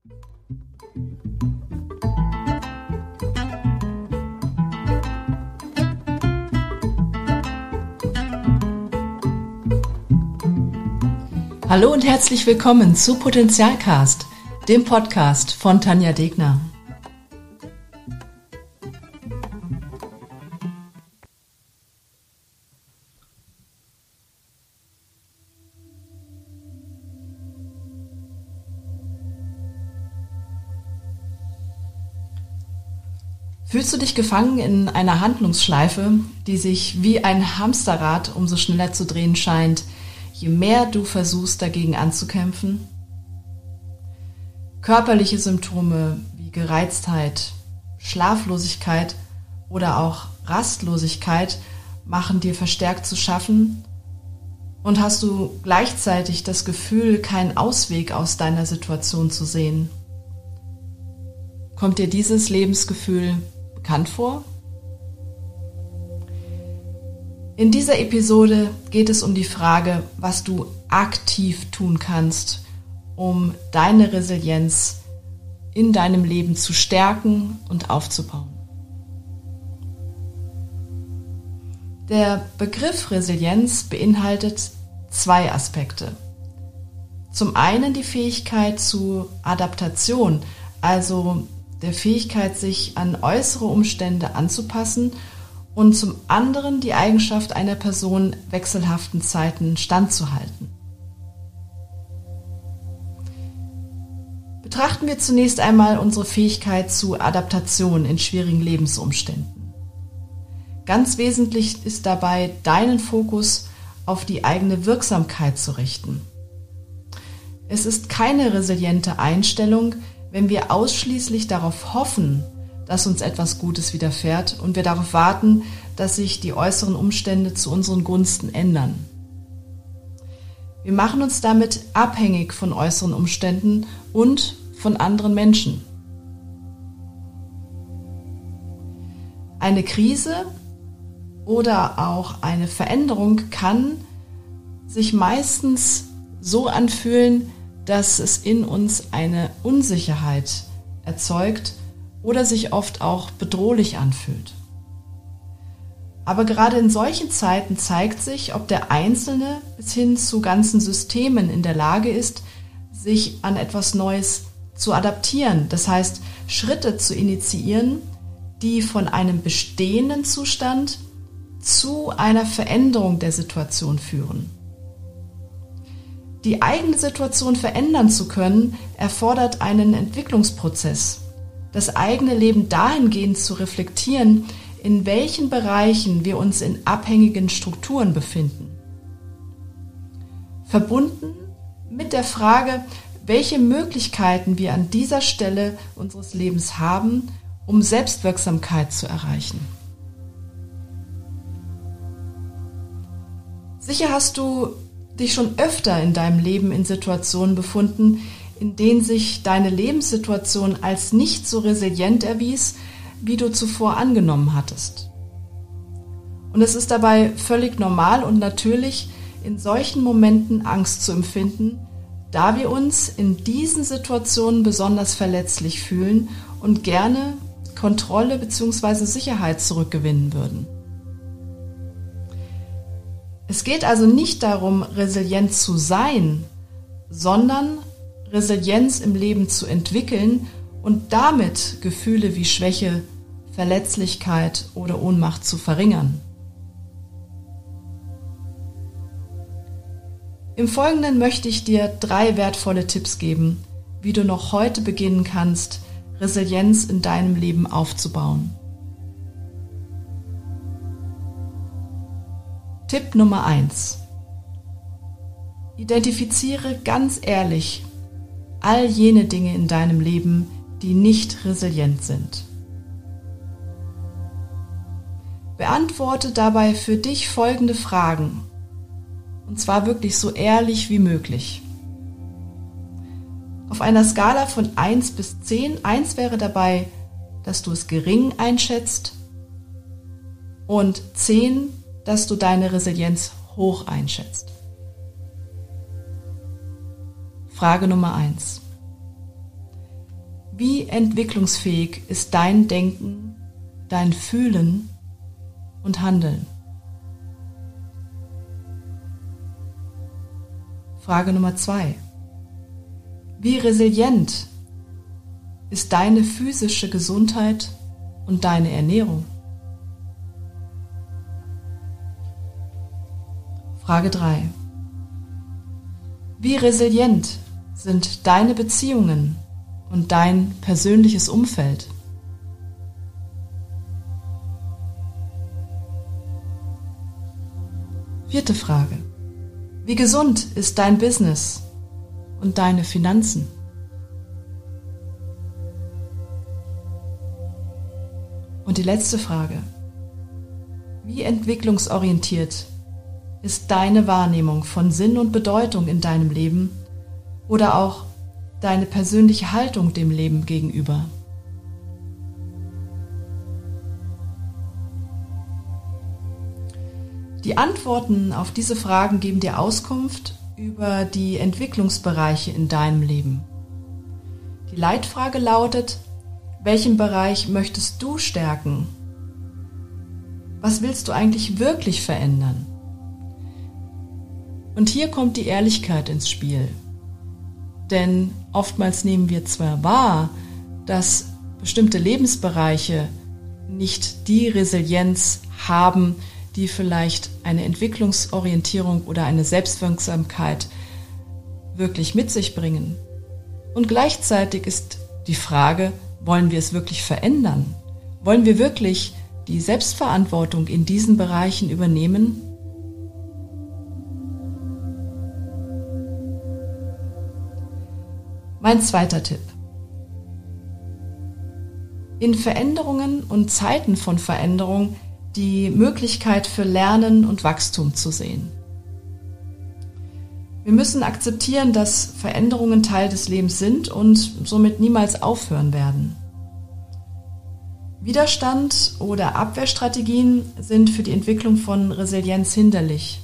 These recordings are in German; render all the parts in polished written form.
Hallo und herzlich willkommen zu Potenzialcast, dem Podcast von Tanja Degner. Fühlst du dich gefangen in einer Handlungsschleife, die sich wie ein Hamsterrad umso schneller zu drehen scheint, je mehr du versuchst, dagegen anzukämpfen? Körperliche Symptome wie Gereiztheit, Schlaflosigkeit oder auch Rastlosigkeit machen dir verstärkt zu schaffen, und hast du gleichzeitig das Gefühl, keinen Ausweg aus deiner Situation zu sehen? Kommt dir dieses Lebensgefühl bekannt vor? In dieser Episode geht es um die Frage, was du aktiv tun kannst, um deine Resilienz in deinem Leben zu stärken und aufzubauen. Der Begriff Resilienz beinhaltet zwei Aspekte. Zum einen die Fähigkeit zu Adaptation, also der Fähigkeit, sich an äußere Umstände anzupassen, und zum anderen die Eigenschaft einer Person, wechselhaften Zeiten standzuhalten. Betrachten wir zunächst einmal unsere Fähigkeit zu Adaptation in schwierigen Lebensumständen. Ganz wesentlich ist dabei, deinen Fokus auf die eigene Wirksamkeit zu richten. Es ist keine resiliente Einstellung, wenn wir ausschließlich darauf hoffen, dass uns etwas Gutes widerfährt und wir darauf warten, dass sich die äußeren Umstände zu unseren Gunsten ändern. Wir machen uns damit abhängig von äußeren Umständen und von anderen Menschen. Eine Krise oder auch eine Veränderung kann sich meistens so anfühlen, dass es in uns eine Unsicherheit erzeugt oder sich oft auch bedrohlich anfühlt. Aber gerade in solchen Zeiten zeigt sich, ob der Einzelne bis hin zu ganzen Systemen in der Lage ist, sich an etwas Neues zu adaptieren. Das heißt, Schritte zu initiieren, die von einem bestehenden Zustand zu einer Veränderung der Situation führen. Die eigene Situation verändern zu können, erfordert einen Entwicklungsprozess. Das eigene Leben dahingehend zu reflektieren, in welchen Bereichen wir uns in abhängigen Strukturen befinden. Verbunden mit der Frage, welche Möglichkeiten wir an dieser Stelle unseres Lebens haben, um Selbstwirksamkeit zu erreichen. Sicher hast du dich schon öfter in deinem Leben in Situationen befunden, in denen sich deine Lebenssituation als nicht so resilient erwies, wie du zuvor angenommen hattest. Und es ist dabei völlig normal und natürlich, in solchen Momenten Angst zu empfinden, da wir uns in diesen Situationen besonders verletzlich fühlen und gerne Kontrolle bzw. Sicherheit zurückgewinnen würden. Es geht also nicht darum, resilient zu sein, sondern Resilienz im Leben zu entwickeln und damit Gefühle wie Schwäche, Verletzlichkeit oder Ohnmacht zu verringern. Im Folgenden möchte ich dir 3 wertvolle Tipps geben, wie du noch heute beginnen kannst, Resilienz in deinem Leben aufzubauen. Tipp Nummer 1. Identifiziere ganz ehrlich all jene Dinge in deinem Leben, die nicht resilient sind. Beantworte dabei für dich folgende Fragen, und zwar wirklich so ehrlich wie möglich. Auf einer Skala von 1 bis 10, 1 wäre dabei, dass du es gering einschätzt, und 10, dass du deine Resilienz hoch einschätzt. Frage Nummer 1. Wie entwicklungsfähig ist dein Denken, dein Fühlen und Handeln? Frage Nummer 2. Wie resilient ist deine physische Gesundheit und deine Ernährung? Frage 3. Wie resilient sind deine Beziehungen und dein persönliches Umfeld? Vierte Frage. Wie gesund ist dein Business und deine Finanzen? Und die letzte Frage. Wie entwicklungsorientiert ist deine Wahrnehmung von Sinn und Bedeutung in deinem Leben oder auch deine persönliche Haltung dem Leben gegenüber? Die Antworten auf diese Fragen geben dir Auskunft über die Entwicklungsbereiche in deinem Leben. Die Leitfrage lautet: Welchen Bereich möchtest du stärken? Was willst du eigentlich wirklich verändern? Und hier kommt die Ehrlichkeit ins Spiel. Denn oftmals nehmen wir zwar wahr, dass bestimmte Lebensbereiche nicht die Resilienz haben, die vielleicht eine Entwicklungsorientierung oder eine Selbstwirksamkeit wirklich mit sich bringen. Und gleichzeitig ist die Frage, wollen wir es wirklich verändern? Wollen wir wirklich die Selbstverantwortung in diesen Bereichen übernehmen? Mein zweiter Tipp. In Veränderungen und Zeiten von Veränderung die Möglichkeit für Lernen und Wachstum zu sehen. Wir müssen akzeptieren, dass Veränderungen Teil des Lebens sind und somit niemals aufhören werden. Widerstand oder Abwehrstrategien sind für die Entwicklung von Resilienz hinderlich.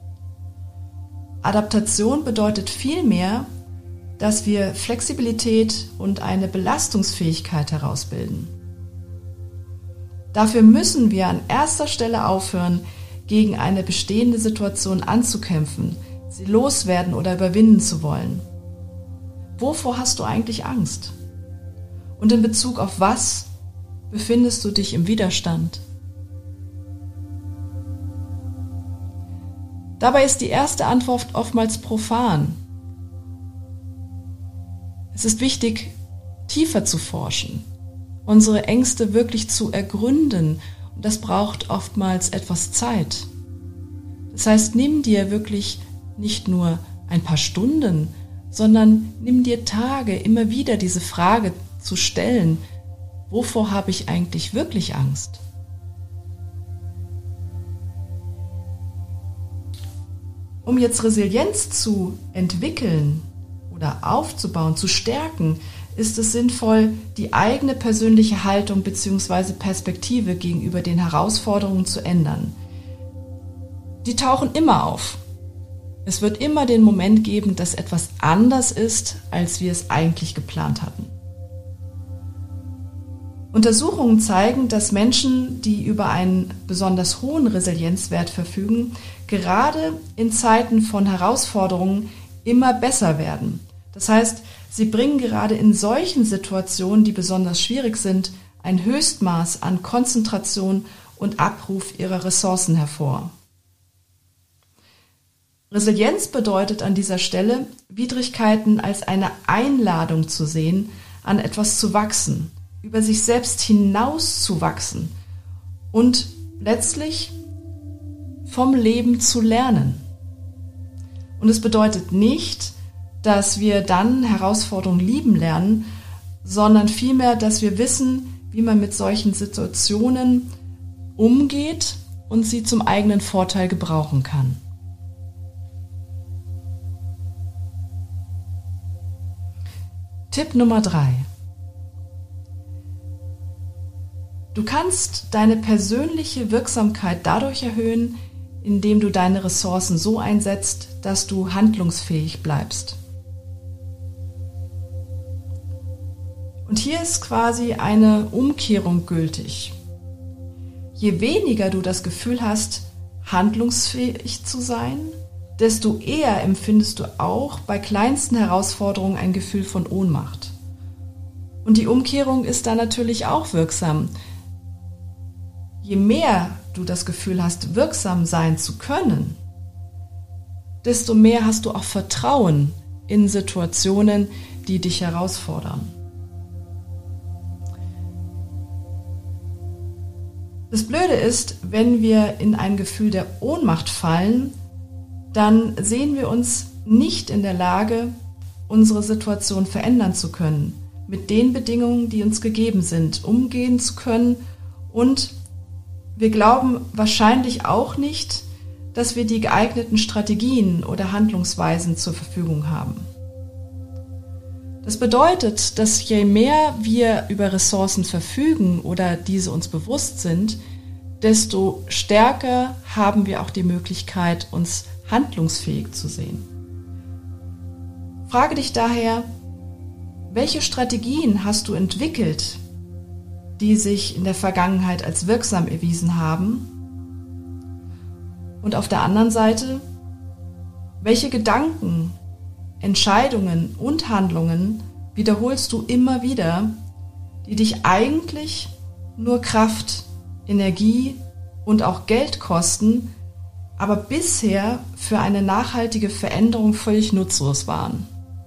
Adaptation bedeutet vielmehr, dass wir Flexibilität und eine Belastungsfähigkeit herausbilden. Dafür müssen wir an erster Stelle aufhören, gegen eine bestehende Situation anzukämpfen, sie loswerden oder überwinden zu wollen. Wovor hast du eigentlich Angst? Und in Bezug auf was befindest du dich im Widerstand? Dabei ist die erste Antwort oftmals profan. Es ist wichtig, tiefer zu forschen, unsere Ängste wirklich zu ergründen, und das braucht oftmals etwas Zeit. Das heißt, nimm dir wirklich nicht nur ein paar Stunden, sondern nimm dir Tage, immer wieder diese Frage zu stellen: Wovor habe ich eigentlich wirklich Angst? Um jetzt Resilienz zu entwickeln oder aufzubauen, zu stärken, ist es sinnvoll, die eigene persönliche Haltung bzw. Perspektive gegenüber den Herausforderungen zu ändern. Die tauchen immer auf. Es wird immer den Moment geben, dass etwas anders ist, als wir es eigentlich geplant hatten. Untersuchungen zeigen, dass Menschen, die über einen besonders hohen Resilienzwert verfügen, gerade in Zeiten von Herausforderungen immer besser werden. Das heißt, sie bringen gerade in solchen Situationen, die besonders schwierig sind, ein Höchstmaß an Konzentration und Abruf ihrer Ressourcen hervor. Resilienz bedeutet an dieser Stelle, Widrigkeiten als eine Einladung zu sehen, an etwas zu wachsen, über sich selbst hinaus zu wachsen und letztlich vom Leben zu lernen. Und es bedeutet nicht, dass wir dann Herausforderungen lieben lernen, sondern vielmehr, dass wir wissen, wie man mit solchen Situationen umgeht und sie zum eigenen Vorteil gebrauchen kann. Tipp Nummer 3. Du kannst deine persönliche Wirksamkeit dadurch erhöhen, indem du deine Ressourcen so einsetzt, dass du handlungsfähig bleibst. Und hier ist quasi eine Umkehrung gültig. Je weniger du das Gefühl hast, handlungsfähig zu sein, desto eher empfindest du auch bei kleinsten Herausforderungen ein Gefühl von Ohnmacht. Und die Umkehrung ist da natürlich auch wirksam. Je mehr du das Gefühl hast, wirksam sein zu können, desto mehr hast du auch Vertrauen in Situationen, die dich herausfordern. Das Blöde ist, wenn wir in ein Gefühl der Ohnmacht fallen, dann sehen wir uns nicht in der Lage, unsere Situation verändern zu können, mit den Bedingungen, die uns gegeben sind, umgehen zu können, und wir glauben wahrscheinlich auch nicht, dass wir die geeigneten Strategien oder Handlungsweisen zur Verfügung haben. Das bedeutet, dass je mehr wir über Ressourcen verfügen oder diese uns bewusst sind, desto stärker haben wir auch die Möglichkeit, uns handlungsfähig zu sehen. Frage dich daher, welche Strategien hast du entwickelt, die sich in der Vergangenheit als wirksam erwiesen haben? Und auf der anderen Seite, welche Gedanken, Entscheidungen und Handlungen wiederholst du immer wieder, die dich eigentlich nur Kraft, Energie und auch Geld kosten, aber bisher für eine nachhaltige Veränderung völlig nutzlos waren?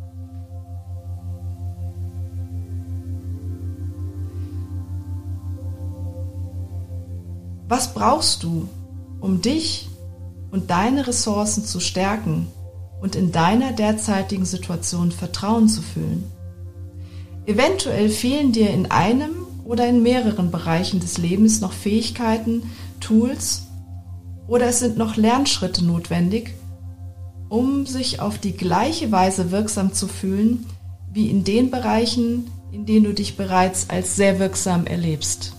Was brauchst du, um dich und deine Ressourcen zu stärken und in deiner derzeitigen Situation Vertrauen zu fühlen? Eventuell fehlen dir in einem oder in mehreren Bereichen des Lebens noch Fähigkeiten, Tools, oder es sind noch Lernschritte notwendig, um sich auf die gleiche Weise wirksam zu fühlen, wie in den Bereichen, in denen du dich bereits als sehr wirksam erlebst.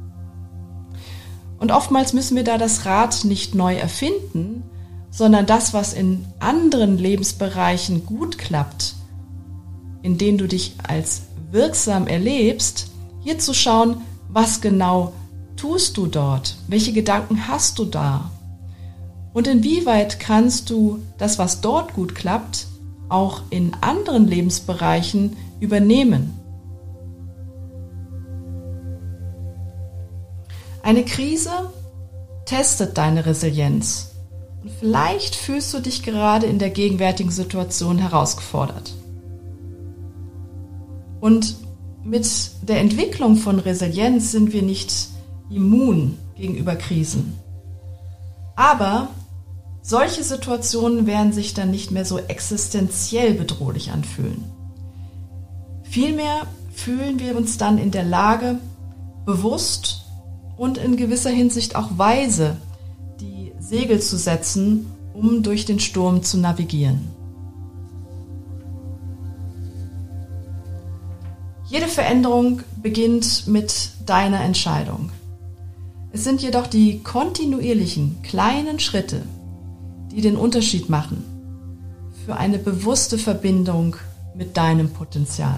Und oftmals müssen wir da das Rad nicht neu erfinden, sondern das, was in anderen Lebensbereichen gut klappt, in denen du dich als wirksam erlebst, hier zu schauen, was genau tust du dort, welche Gedanken hast du da und inwieweit kannst du das, was dort gut klappt, auch in anderen Lebensbereichen übernehmen. Eine Krise testet deine Resilienz und vielleicht fühlst du dich gerade in der gegenwärtigen Situation herausgefordert. Und mit der Entwicklung von Resilienz sind wir nicht immun gegenüber Krisen. Aber solche Situationen werden sich dann nicht mehr so existenziell bedrohlich anfühlen. Vielmehr fühlen wir uns dann in der Lage, bewusst und in gewisser Hinsicht auch weise die Segel zu setzen, um durch den Sturm zu navigieren. Jede Veränderung beginnt mit deiner Entscheidung. Es sind jedoch die kontinuierlichen kleinen Schritte, die den Unterschied machen für eine bewusste Verbindung mit deinem Potenzial.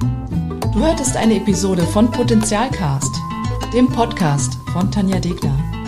Du hörtest eine Episode von Potenzialcast, dem Podcast von Tanja Degner.